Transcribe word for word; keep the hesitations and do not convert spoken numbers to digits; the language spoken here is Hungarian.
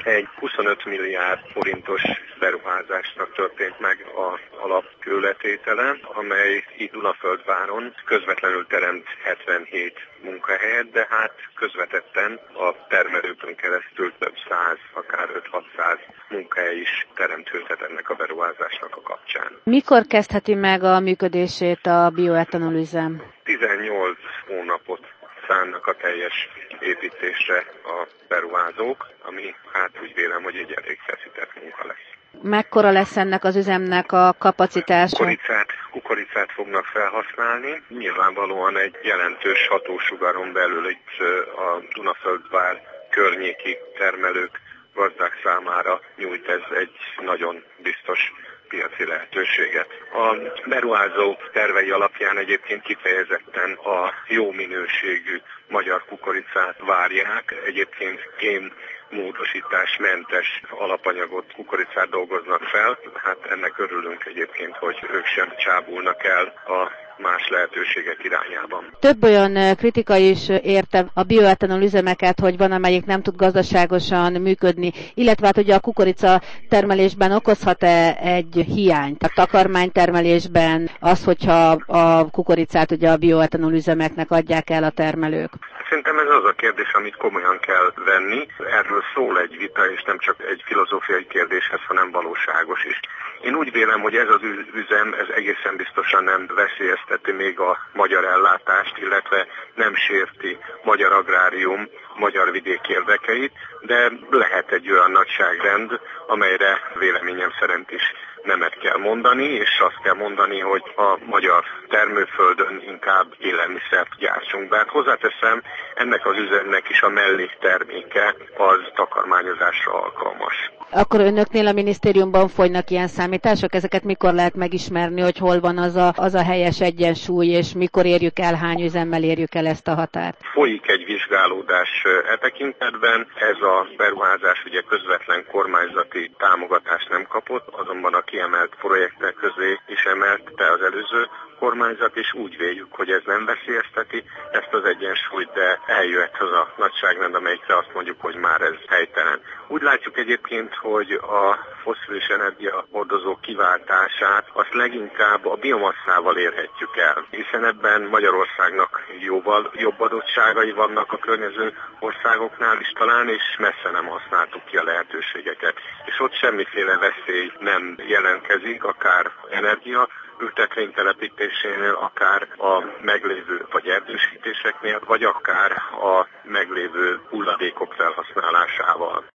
egy huszonöt milliárd forintos beruházásnak történt meg az alapkőletétele, amely itt Dunaföldváron közvetlenül teremt hetvenhét munkahelyet, de hát közvetetten a termelőkön keresztül több száz, akár öt-hatszáz munkahely is teremtődhet ennek a beruházásnak a kapcsán. Mikor kezdheti meg a működését a bioetanolüzem? tizennyolc hónapot szánnak a teljes építésre a beruházók, ami hát úgy vélem, hogy egy elég feszített munka lesz. Mekkora lesz ennek az üzemnek a kapacitása? Kukoricát, kukoricát fognak felhasználni. Nyilvánvalóan egy jelentős hatósugaron belül itt a Dunaföldvár környéki termelők, gazdák számára nyújt ez egy nagyon biztos piaci lehetőséget. A beruházók tervei alapján egyébként kifejezetten a jó minőségű magyar kukoricát várják. Egyébként gén módosításmentes alapanyagot, kukoricát dolgoznak fel. Hát ennek örülünk egyébként, hogy ők sem csábulnak el a más lehetőségek irányában. Több olyan kritika is érte a bioetanol üzemeket, hogy van, amelyik nem tud gazdaságosan működni, illetve hát ugye a kukorica termelésben okozhat-e egy hiányt? A takarmánytermelésben az, hogyha a kukoricát ugye a bioetanol üzemeknek adják el a termelők? Szerintem ez az a kérdés, amit komolyan kell venni. Erről szól egy vita, és nem csak egy filozófiai kérdéshez, hanem valóságos is. Én úgy vélem, hogy ez az üzem ez egészen biztosan nem veszélyezteti még a magyar ellátást, illetve nem sérti magyar agrárium, magyar vidék érdekeit, de lehet egy olyan nagyságrend, amelyre véleményem szerint is nemet kell mondani, és azt kell mondani, hogy a magyar termőföldön inkább élelmiszert gyártsunk. Bár hozzáteszem, ennek az üzemnek is a mellékterméke az takarmányozásra alkalmas. Akkor önöknél a minisztériumban folynak ilyen számítások? Ezeket mikor lehet megismerni, hogy hol van az a, az a helyes egyensúly, és mikor érjük el, hány üzemmel érjük el ezt a határt? Folyik egy vizsgálódás e tekintetben. Ez a beruházás ugye közvetlen kormányzati támogatást nem kapott, azonban a kiemelt projektek közé is emelte az előző kormányzat, és úgy véljük, hogy ez nem veszélyezteti ezt az egyensúlyt, de eljöhet az a nagyságrend, amelyikre azt mondjuk, hogy már ez helytelen. Úgy látjuk egyébként, hogy a fosszilis energiahordozók kiváltását azt leginkább a biomasszával érhetjük el, hiszen ebben Magyarországnak jóval jobb adottságai vannak a környező országoknál is talán, és messze nem használtuk ki a lehetőségeket. És ott semmiféle veszély nem jelentkezik, akár energia ültetvény telepítésénél, akár a meglévő vagy erdősítéseknél, vagy akár a meglévő hulladékok felhasználásával.